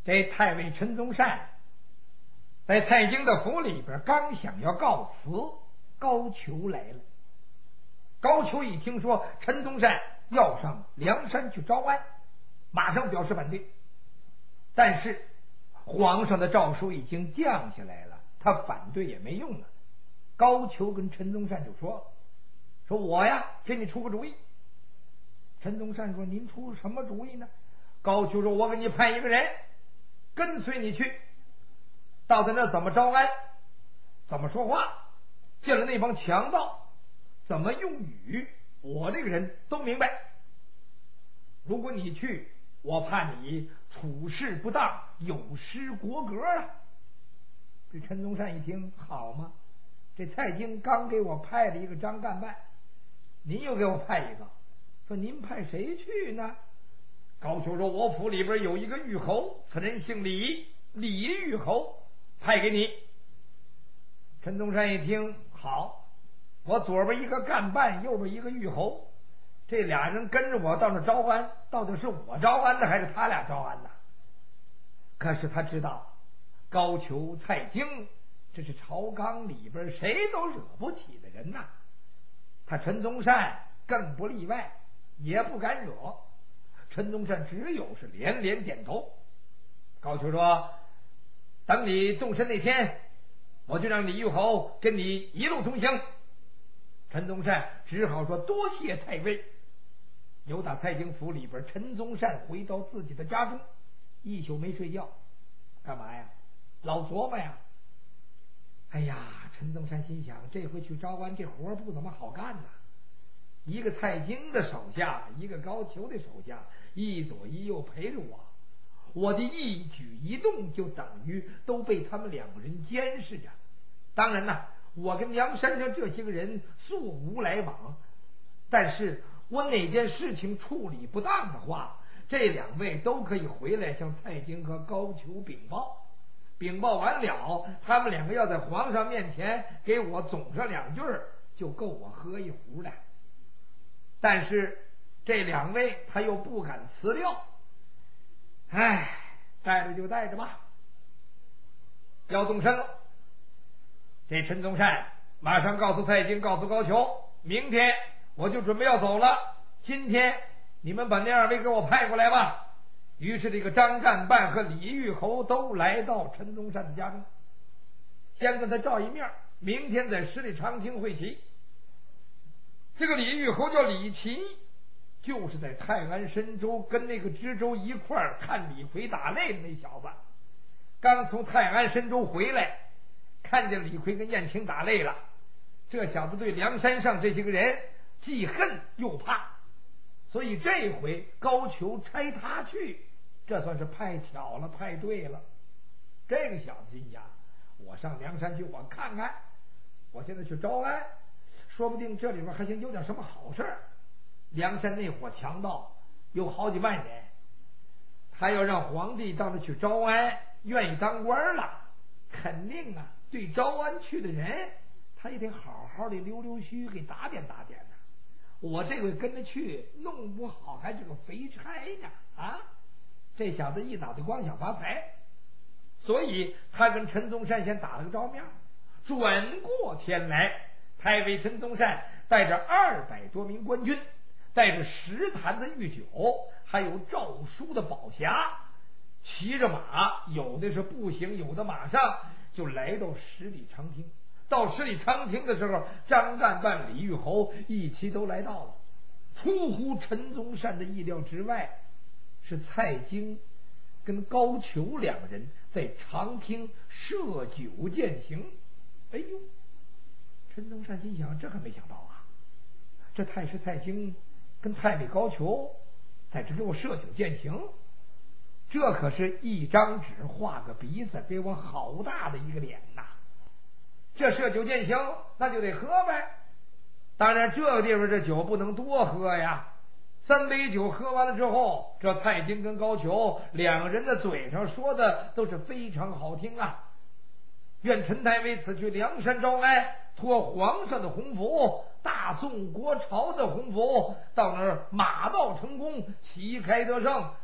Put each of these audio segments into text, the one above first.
这太尉陈宗善在蔡京的府里边，刚想要告辞，高俅来了。高俅一听说陈宗善要上梁山去招安，马上表示反对。但是皇上的诏书已经降下来了，他反对也没用了。高俅跟陈宗善就说我呀给你出个主意。陈宗善说您出什么主意呢？高俅说我给你派一个人跟随你去，到在那怎么招安，怎么说话，见了那帮强盗怎么用语，我这个人都明白。如果你去，我怕你处事不当，有失国格啊。这陈宗善一听，好嘛，这蔡京刚给我派了一个张干办，您又给我派一个，说您派谁去呢？高俅说我府里边有一个御侯，此人姓李，李御侯，派给你。陈宗善一听，好，我左边一个干办，右边一个御侯，这俩人跟着我到那招安，到底是我招安的还是他俩招安的？可是他知道高俅、蔡京这是朝纲里边谁都惹不起的人呐，他陈宗善更不例外，也不敢惹。陈宗善只有是连连点头。高俅说等你动身那天，我就让李御侯跟你一路同行。陈宗善只好说多谢太尉。由打蔡京府里边，陈宗善回到自己的家中，一宿没睡觉。干嘛呀？老琢磨呀。哎呀，陈宗善心想，这回去招安这活不怎么好干呐。一个蔡京的手下，一个高俅的手下，一左一右陪着我，我的一举一动就等于都被他们两个人监视着。当然呐，我跟梁山上这些个人素无来往，但是我哪件事情处理不当的话，这两位都可以回来向蔡京和高俅禀报。禀报完了，他们两个要在皇上面前给我总上两句，就够我喝一壶的。但是这两位他又不敢辞掉，唉，带着就带着吧。要动身了，这陈宗善马上告诉蔡京，告诉高俅，明天我就准备要走了，今天你们把那二位给我派过来吧。于是这个张干办和李御侯都来到陈宗善的家中，先跟他照一面，明天在十里长亭会齐。这个李御侯叫李琦，就是在泰安深州跟那个知州一块儿看李逵打擂的那小子，刚从泰安深州回来，看见李逵跟燕青打擂了，这小子对梁山上这些个人既恨又怕，所以这回高俅差他去，这算是派巧了，派对了。这个小子心想，我上梁山去，我看看，我现在去招安，说不定这里边还行有点什么好事。梁山那伙强盗有好几万人，他要让皇帝到那去招安，愿意当官了，肯定啊对招安去的人他也得好好的溜溜须给打点打点呢。我这回跟着去，弄不好还是个肥差呢啊！这小子一脑袋光想发财，所以他跟陈宗善先打了个照面。转过天来，太尉陈宗善带着200多名官军，带着10坛的御酒，还有诏书的宝匣，骑着马，有的是步行，有的马上，就来到十里长亭。到十里长亭的时候，张干办、李御侯一起都来到了。出乎陈宗善的意料之外，是蔡京跟高俅两个人在长亭设酒饯行。哎呦，陈宗善心想，这可没想到啊，这太师蔡京跟太尉高俅在这给我设酒饯行，这可是一张纸画个鼻子，给我好大的一个脸呐！这设酒饯行，那就得喝呗。当然这个地方这酒不能多喝呀，3杯酒喝完了之后，这蔡京跟高俅两个人的嘴上说的都是非常好听啊。愿陈太尉此去梁山招安，托皇上的洪福，大宋国朝的洪福，到那儿马到成功，旗开得胜，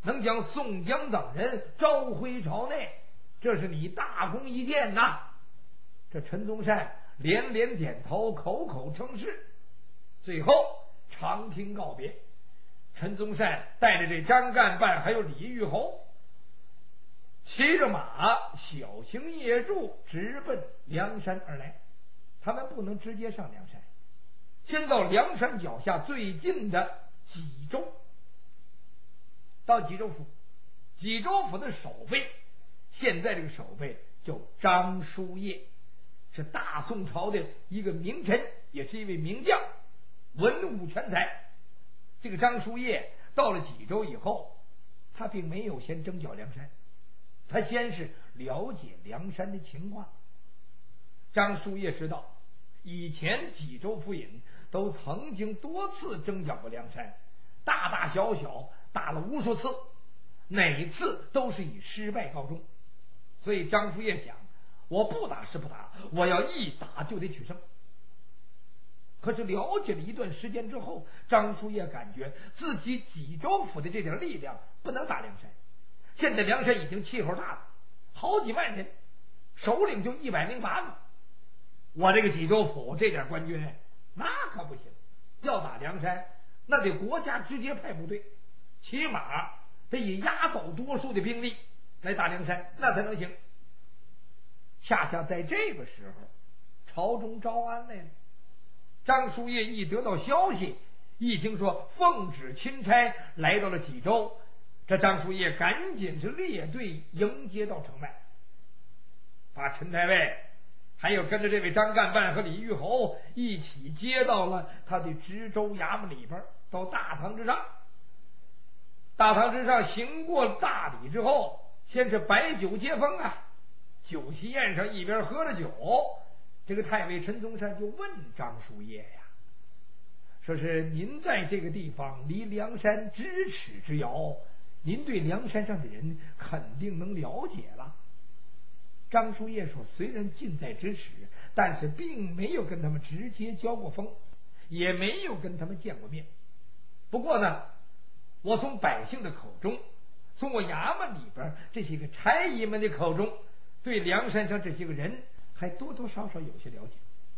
能将宋江等人召回朝内，这是你大功一件呐。这陈宗善连连点头，口口称是。最后长亭告别，陈宗善带着这张干办还有李玉侯，骑着马小行夜驻，直奔梁山而来。他们不能直接上梁山，先到梁山脚下最近的济州。到济州府，济州府的守备，现在这个守备叫张叔夜，是大宋朝的一个名臣，也是一位名将，文武全才。这个张叔夜到了济州以后，他并没有先征剿梁山，他先是了解梁山的情况。张叔夜知道，以前济州府尹都曾经多次征剿过梁山，大大小小打了无数次，哪次都是以失败告终。所以张叔夜想，我不打是不打，我要一打就得取胜。可是了解了一段时间之后，张叔夜感觉自己济州府的这点力量不能打梁山。现在梁山已经气候大了，好几万人，首领就108个，我这个济州府这点官军那可不行，要打梁山那得国家直接派部队，起码得以压倒多数的兵力来打梁山，那才能行。恰恰在这个时候，朝中招安来了。张叔夜一得到消息，一听说奉旨钦差来到了济州，这张叔夜赶紧是列队迎接到城外，把陈太尉还有跟着这位张干办和李玉侯一起接到了他的知州衙门里边，到大堂之上。大堂之上行过大礼之后，先是摆酒接风啊。酒席宴上一边喝着酒，这个太尉陈宗善就问张叔夜呀，说是您在这个地方离梁山咫尺之遥，您对梁山上的人肯定能了解了。张叔夜说，虽然近在咫尺，但是并没有跟他们直接交过锋，也没有跟他们见过面。不过呢，我从百姓的口中，从我衙门里边这些个差役们的口中，对梁山上这些个人还多多少少有些了解。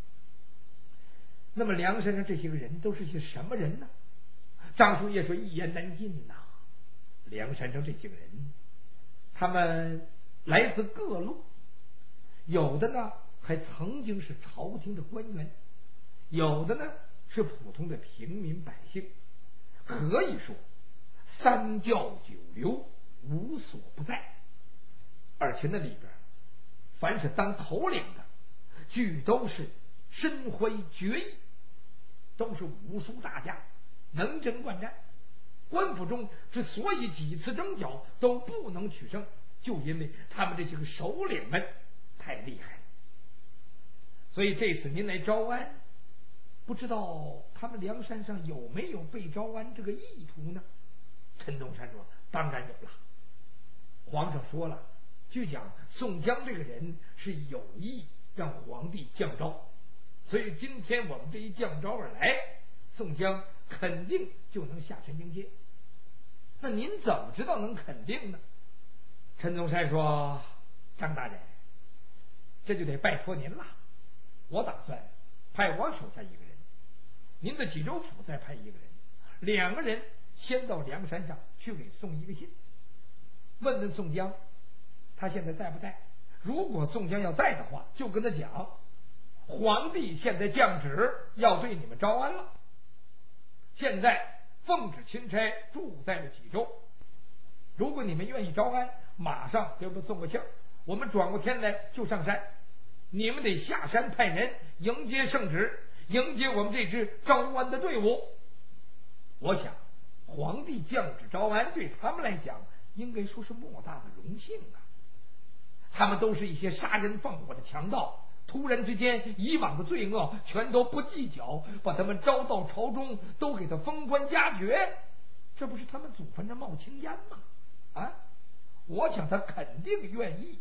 那么梁山上这些个人都是些什么人呢？张叔夜说，一言难尽呐。梁山上这些个人，他们来自各路，有的呢还曾经是朝廷的官员，有的呢是普通的平民百姓，可以说三教九流无所不在。而且那里边凡是当头领的，俱都是身怀绝艺，都是武术大家，能征惯战。官府中之所以几次征剿都不能取胜，就因为他们这些个首领们太厉害了。所以这次您来招安，不知道他们梁山上有没有被招安这个意图呢？陈宗善说，当然有了。皇上说了，据讲宋江这个人是有意让皇帝降招，所以今天我们这一降招而来，宋江肯定就能下山迎接。那您怎么知道能肯定呢？陈宗善说，张大人，这就得拜托您了。我打算派我手下一个人，您的济州府再派一个人，2个人先到梁山上去给送一个信，问问宋江他现在在不在。如果宋江要在的话，就跟他讲，皇帝现在降旨要对你们招安了，现在奉旨钦差住在了济州，如果你们愿意招安，马上给我们送个信儿，我们转过天来就上山，你们得下山派人迎接圣旨，迎接我们这支招安的队伍。我想皇帝降旨招安对他们来讲应该说是莫大的荣幸啊。他们都是一些杀人放火的强盗，突然之间以往的罪恶全都不计较，把他们招到朝中，都给他封官加爵，这不是他们祖坟上冒青烟吗？啊，我想他肯定愿意。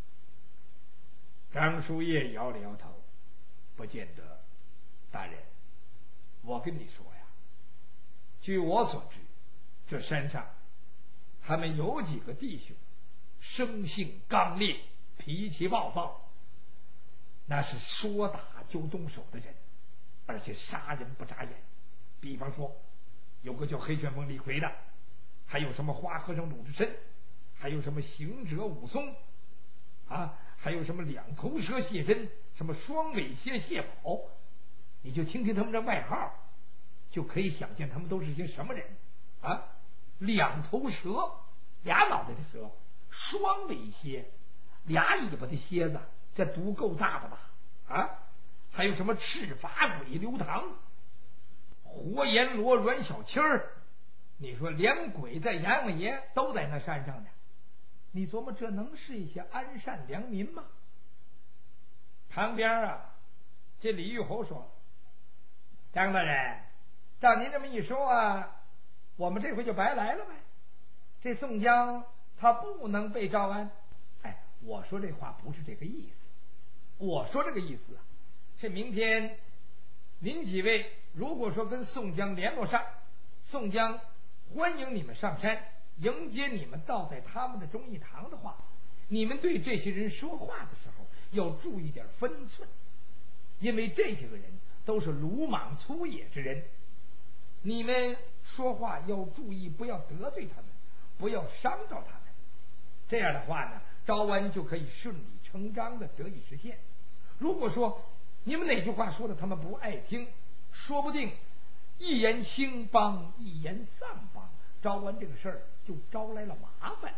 张叔夜摇了摇头，不见得。大人，我跟你说呀，据我所知，这山上他们有几个弟兄生性刚烈，脾气暴躁，那是说打就动手的人，而且杀人不眨眼。比方说有个叫黑旋风李逵的，还有什么花和尚鲁智深，还有什么行者武松啊，还有什么两头蛇谢真，什么双尾蝎谢宝，你就听听他们这外号，就可以想见他们都是些什么人啊。两头蛇，俩脑袋的蛇；双尾蝎，俩尾巴的蝎子，这毒够大的吧？啊，还有什么赤发鬼刘唐，活阎罗阮小七儿，你说连鬼在阎王爷都在那山上呢，你琢磨这能是一些安善良民吗？旁边啊，这李玉侯说：“张大人，照您这么一说啊，我们这回就白来了呗。这宋江他不能被招安。”哎，我说这话不是这个意思，我说这个意思啊，是明天您几位如果说跟宋江联络上，宋江欢迎你们上山，迎接你们到在他们的忠义堂的话，你们对这些人说话的时候要注意点分寸，因为这些个人都是鲁莽粗野之人，你们说话要注意，不要得罪他们，不要伤着他们。这样的话呢，招安就可以顺理成章的得以实现。如果说你们哪句话说的他们不爱听，说不定一言兴邦，一言丧邦，招安这个事儿就招来了麻烦。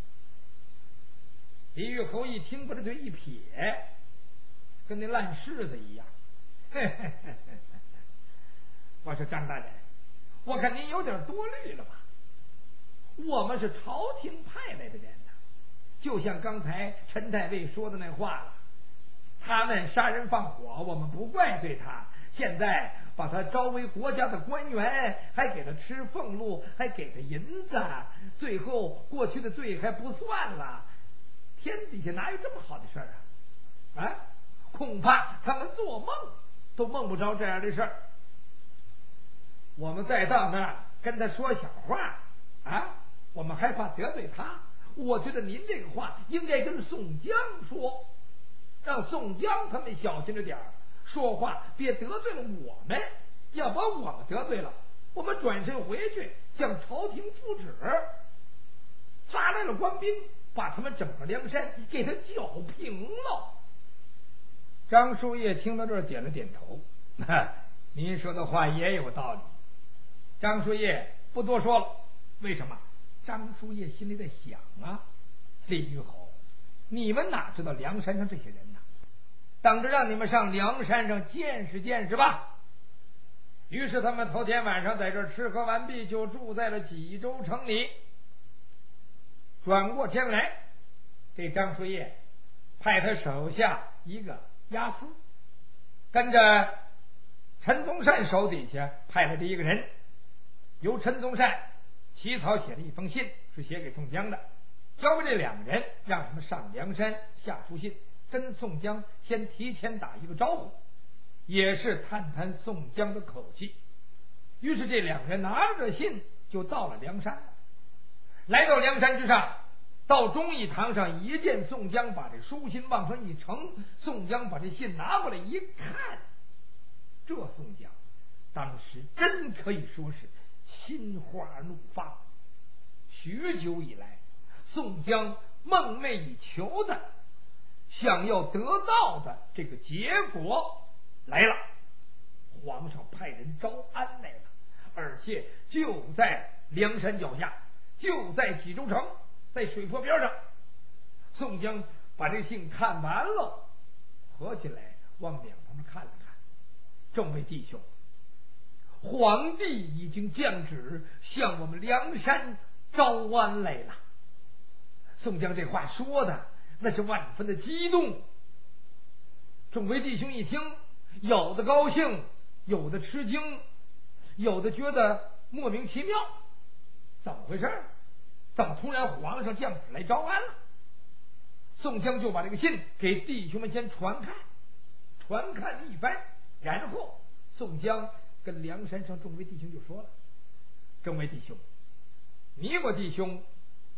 李玉侯一听，把这嘴一撇，跟那烂柿子一样。我说张大人，我看您有点多虑了吧？我们是朝廷派来的人呢，就像刚才陈太尉说的那话了，他们杀人放火，我们不怪罪他，现在把他招为国家的官员，还给他吃俸禄，还给他银子，最后过去的罪还不算了，天底下哪有这么好的事儿啊？啊，恐怕他们做梦都梦不着这样的事儿。我们再到那儿跟他说小话啊，我们害怕得罪他。我觉得您这个话应该跟宋江说，让宋江他们小心着点儿，说话别得罪了我们，要把我们得罪了，我们转身回去向朝廷复旨，发来了官兵，把他们整个梁山给他搅平了。张叔夜听到这儿点了点头，您说的话也有道理。张叔夜不多说了，为什么？张叔夜心里在想啊，李玉侯，你们哪知道梁山上这些人呢？等着让你们上梁山上见识见识吧。于是他们头天晚上在这儿吃喝完毕，就住在了济州城里。转过天来，这张叔夜派他手下一个押司，跟着陈宗善手底下派了这一个人，由陈宗善起草写了一封信，是写给宋江的，交给这两个人，让他们上梁山下书信，跟宋江先提前打一个招呼，也是探探宋江的口气。于是这两人拿着信就到了梁山，来到梁山之上，到忠义堂上一见宋江，把这书信往上一呈，宋江把这信拿过来一看，这宋江当时真可以说是心花怒放。许久以来，宋江梦寐以求的想要得到的这个结果来了，皇上派人招安来了，而且就在梁山脚下，就在济州城，在水泊边上。宋江把这信看完了，合起来往两旁边看了看，众位弟兄，皇帝已经降旨向我们梁山招安来了。宋江这话说的那是万分的激动，众位弟兄一听，有的高兴，有的吃惊，有的觉得莫名其妙，怎么回事？怎么突然皇上降旨来招安了？宋江就把这个信给弟兄们先传看一番，然后宋江跟梁山上众位弟兄就说了：众位弟兄，你我弟兄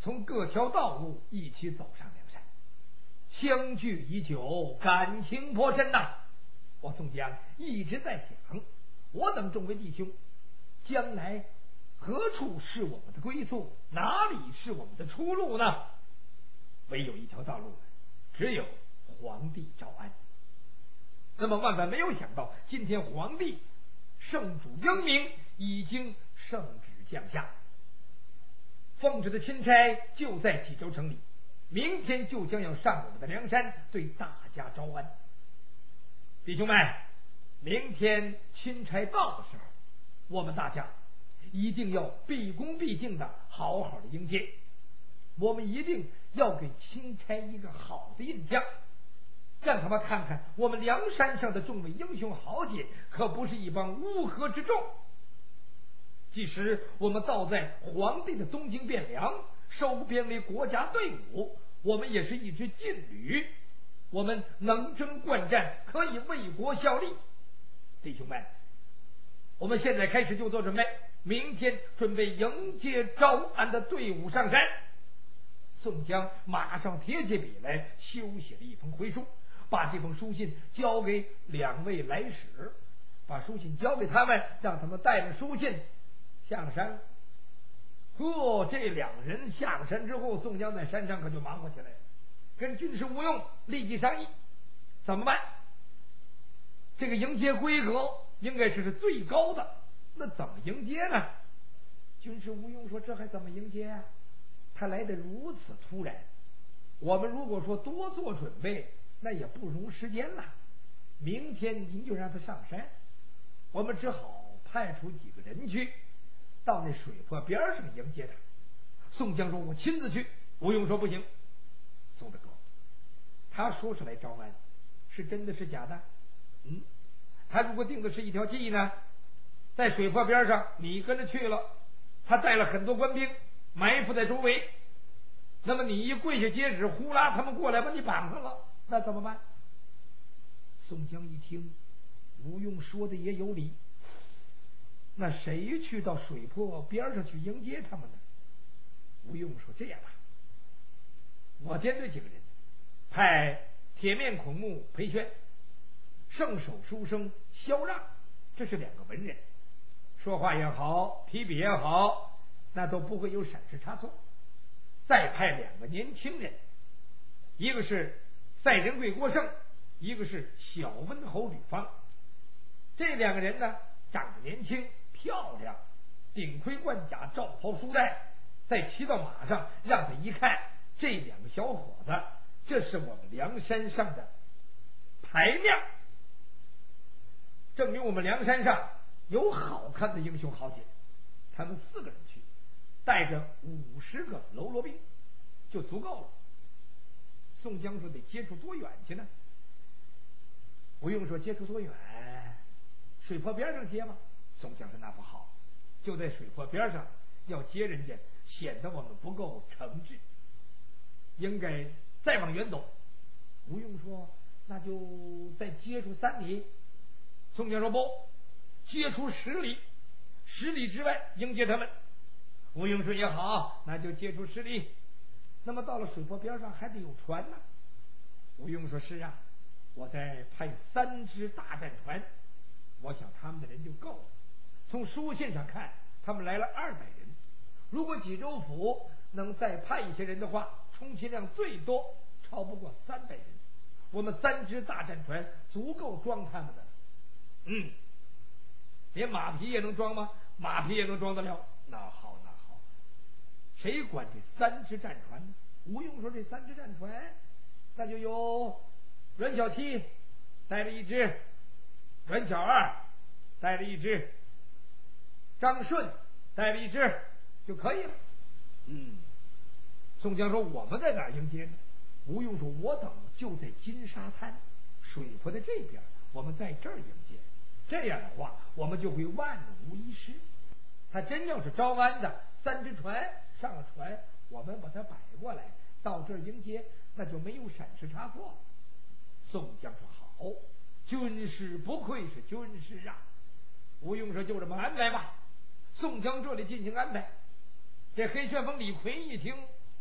从各条道路一起走上梁山，相聚已久，感情颇深呐。我宋江一直在想，我等众位弟兄，将来何处是我们的归宿？哪里是我们的出路呢？唯有一条道路，只有皇帝招安。那么万万没有想到，今天皇帝圣主英明，已经圣旨降下，奉旨的钦差就在济州城里，明天就将要上我们的梁山，对大家招安。弟兄们，明天钦差到的时候，我们大家一定要毕恭毕敬的好好的迎接，我们一定要给钦差一个好的印象，让他们看看我们梁山上的众位英雄豪杰可不是一帮乌合之众。即使我们倒在皇帝的东京汴梁，收编为国家队伍，我们也是一支劲旅，我们能征惯战，可以为国效力。弟兄们，我们现在开始就做准备，明天准备迎接招安的队伍上山。宋江马上提起笔来，修写了一封回书，把这封书信交给两位来使，把书信交给他们，让他们带着书信下了山。这两人下了山之后，宋江在山上可就忙活起来了，跟军师吴用立即商议怎么办。这个迎接规格应该是最高的，那怎么迎接呢？军师吴用说：“这还怎么迎接啊？他来得如此突然，我们如果说多做准备，那也不容时间了。明天您就让他上山，我们只好派出几个人去到那水泊边上迎接他。”宋江说：“我亲自去。”吴用说：“不行，宋大哥，他说是来招安，是真的是假的？他如果定的是一条计呢，在水泊边上你跟着去了，他带了很多官兵埋伏在周围，那么你一跪下接旨，呼啦他们过来把你绑上了，那怎么办？”宋江一听，吴用说的也有理，那谁去到水泊边上去迎接他们呢？吴用说：“这样吧，我编队几个人，派铁面孔目裴宣、圣手书生萧让，这是两个文人，说话也好，提笔也好，那都不会有闪失差错。再派两个年轻人，一个是赛仁贵郭盛，一个是小温侯吕方。这两个人呢，长得年轻漂亮，顶盔贯甲，罩袍束带，再骑到马上，让他一看，这两个小伙子，这是我们梁山上的牌面，证明我们梁山上有好看的英雄豪杰。他们4个人去，带着50个喽啰兵就足够了。宋江说：“得接触多远去呢？”吴用说：“接触多远？水泊边上接吗？”宋江说：“那不好，就在水泊边上要接人家，显得我们不够诚挚，应该再往远走。”吴用说：“那就再接触3里。”宋江说：“不，接触10里，10里之外迎接他们。”吴用说：“也好，那就接触10里。那么到了水泊边上还得有船呢。”吴用说：“是啊，我再派3只大战船，我想他们的人就够了。从书信上看，他们来了200人，如果济州府能再派一些人的话，充其量最多超不过300人，我们3只大战船足够装他们的。连马匹也能装吗？马匹也能装得了。那好，谁管这3只战船呢？”吴用说：“这3只战船，那就有阮小七带了1只，阮小二带了1只，张顺带了1只就可以了。”宋江说：“我们在哪儿迎接呢？”吴用说：“我等就在金沙滩，水泊在这边，我们在这儿迎接。这样的话，我们就会万无一失。他真要是招安的3只船上了船，我们把它摆过来，到这儿迎接，那就没有闪失差错。”宋江说：“好，军师不愧是军师啊。”吴用说：“就这么安排吧。”宋江这里进行安排。这黑旋风李逵一听，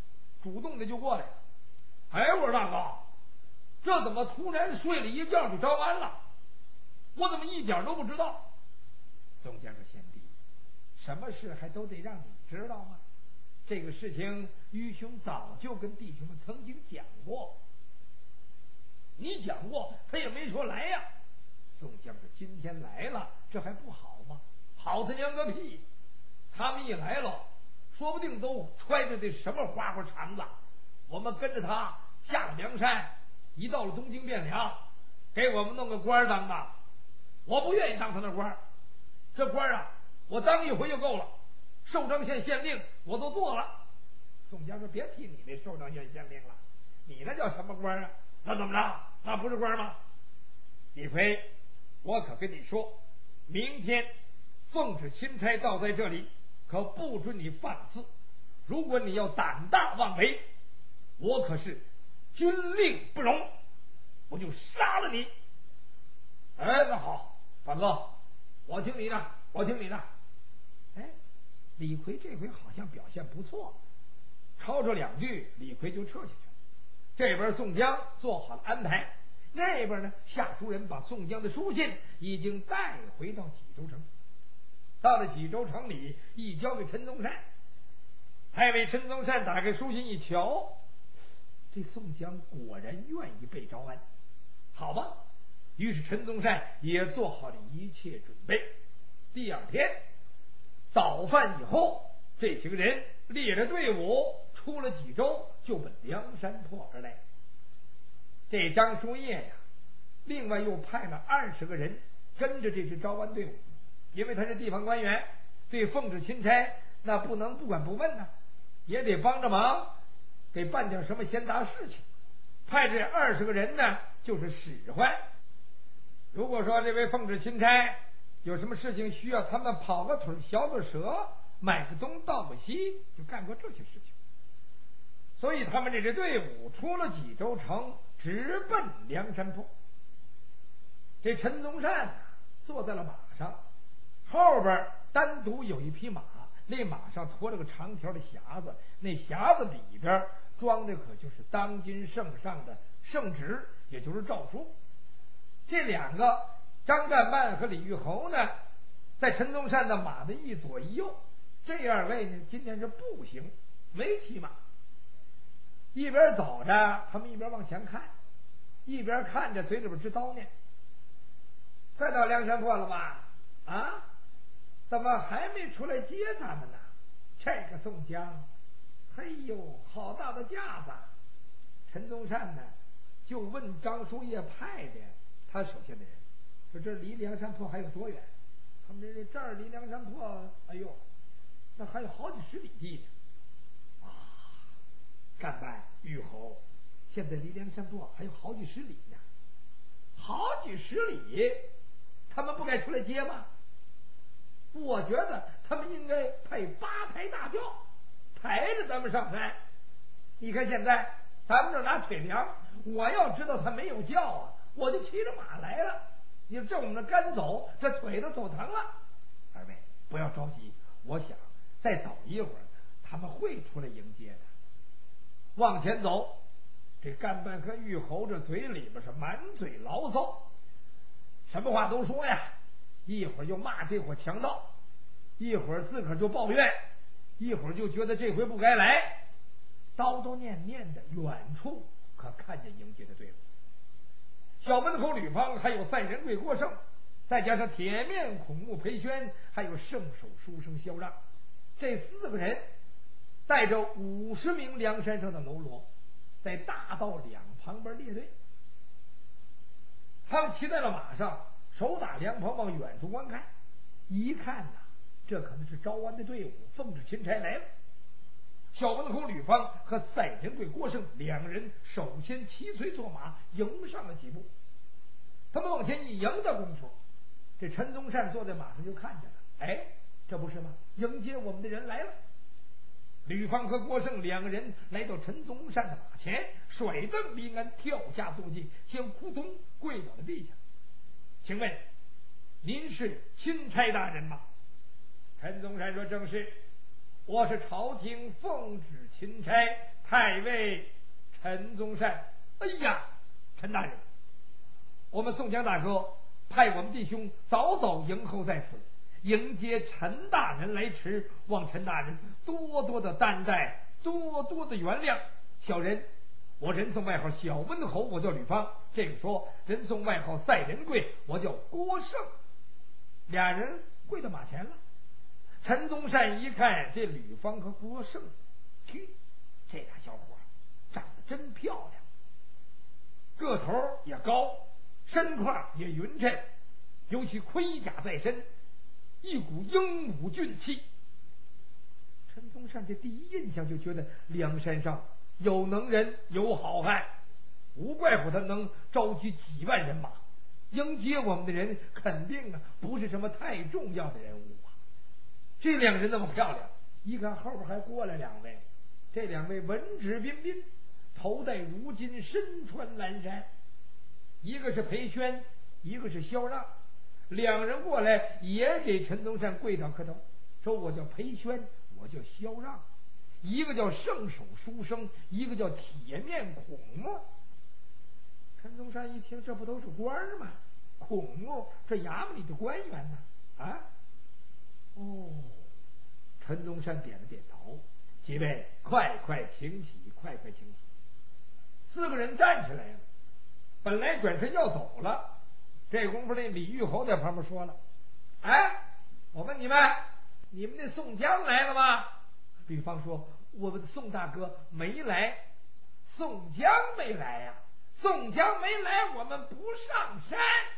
主动的就过来了。哎，我说大哥，这怎么突然睡了一觉就招安了？我怎么一点都不知道？宋江说：“贤弟，什么事还都得让你知道吗？这个事情愚兄早就跟弟兄们曾经讲过。你讲过，他也没说来呀。”宋江说：“今天来了，这还不好吗？好他娘个屁！他们一来了，说不定都揣着这什么花花肠子。我们跟着他下了梁山，一到了东京汴梁，给我们弄个官当的。我不愿意当他那官，这官啊，我当一回就够了。寿张县县令我都做了。”宋江说：“别提你那寿张县县令了，你那叫什么官啊？那怎么着？那不是官吗？李逵，我可跟你说，明天奉旨钦差到在这里，可不准你放肆。如果你要胆大妄为，我可是军令不容，我就杀了你。”哎，那好，反哥，我听你的，我听你的。哎，李逵这回好像表现不错，吵着两句，李逵就撤下去了。这边宋江做好了安排，那边呢，下书人把宋江的书信已经带回到济州城。到了济州城里，一交给陈宗善，太尉陈宗善打开书信一瞧，这宋江果然愿意被招安。好吧，于是陈宗善也做好了一切准备。第二天早饭以后，这几个人列着队伍出了济州，就奔梁山泊而来。这张叔夜呀，另外又派了20个人跟着这支招安队伍，因为他是地方官员，对奉旨钦差那不能不管不问呢，也得帮着忙，给办点什么闲杂事情。派这20个人呢，就是使唤。如果说这位奉旨钦差有什么事情需要他们跑个腿、小个舌、买个东倒个西，就干过这些事情。所以他们这支队伍出了济州城，直奔梁山泊。这陈宗善坐在了马上，后边单独有一匹马，那马上驮着个长条的匣子，那匣子里边装的可就是当今圣上的圣旨，也就是诏书。这两个张干办和李玉侯呢，在陈宗善的马的一左一右。这2位呢，今天是步行，没骑马。一边走着，他们一边往前看，一边看着，嘴里边直叨念：“快到梁山泊了吧？啊，怎么还没出来接咱们呢？这个宋江，嘿呦，好大的架子！”陈宗善呢，就问张叔夜派的他手下的人说：“这离梁山泊还有多远？”他们这儿离梁山泊，哎呦，那还有好几十里地呢。干办玉侯，现在离梁山泊还有好几十里呢，好几十里，他们不该出来接吗？我觉得他们应该配8抬大轿，抬着咱们上山。你看现在咱们这拿腿量，我要知道他没有轿啊，我就骑着马来了。你正着干走，这腿都走疼了。2位不要着急，我想再走一会儿，他们会出来迎接的。往前走，这干办和玉侯这嘴里边是满嘴牢骚，什么话都说呀，一会儿就骂这伙强盗，一会儿自个儿就抱怨，一会儿就觉得这回不该来，叨叨念念的。远处可看见迎接的队伍，小门口吕方，还有赛仁贵郭盛，再加上铁面孔目裴宣，还有圣手书生萧让，这4个人带着50名梁山上的喽啰，在大道两旁边列队。他们骑在了马上，手打凉棚往远处观看，一看呐，这可能是招安的队伍，奉旨钦差来了。小门口吕方和赛仁贵郭盛2人首先骑随坐马迎上了几步。他们往前一迎的功夫，这陈宗善坐在马上就看见了，哎，这不是吗？迎接我们的人来了。吕方和郭盛2个人来到陈宗善的马前，甩蹬离鞍，跳下坐骑，先扑通跪倒了地下。请问您是钦差大人吗？陈宗善说：“正是，我是朝廷奉旨钦差太尉陈宗善。哎呀，陈大人，我们宋江大哥派我们弟兄早早迎候在此，迎接陈大人来迟，望陈大人多多的担待，多多的原谅。小人我人送外号小温侯，我叫吕方。这个说人送外号赛仁贵，我叫郭胜。俩人跪到马前了。陈宗善一看这吕方和郭胜，去，这俩小伙长得真漂亮，个头也高，身块也匀称，尤其盔甲在身，一股英武俊气。陈宗善这第一印象就觉得梁山上有能人有好汉，无怪乎他能召集几万人马迎接我们的人，肯定不是什么太重要的人物啊。这两人那么漂亮，一看后边还过来两位，这两位文质彬彬，头戴如金，身穿蓝衫，一个是裴宣，一个是萧让。两人过来也给陈宗善跪倒磕头，说我叫裴宣，我叫萧让，一个叫圣手书生，一个叫铁面孔目。陈宗善一听，这不都是官吗？孔目，这衙门里的官员呢？啊，哦，陈宗善点了点头，几位快快请起，快快请起。四个人站起来了，本来转身要走了，这功夫那李玉侯在旁边说了：“哎，我问你们，你们那宋江来了吗？”吕方说：“我们的宋大哥没来。”宋江没来呀？宋江没来，我们不上山。